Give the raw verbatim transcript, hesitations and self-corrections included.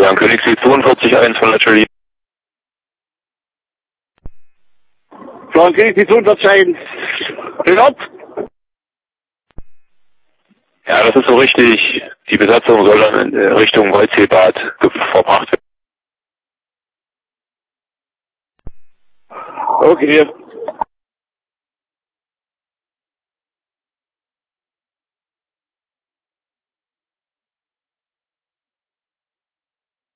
Florian Königsweg zweiundvierzig eins von der Charlie. Florian Königsweg zweiundvierzig eins. Gehört? Ja, das ist so richtig. Die Besatzung soll dann in Richtung Woldseebad verbracht werden. Okay.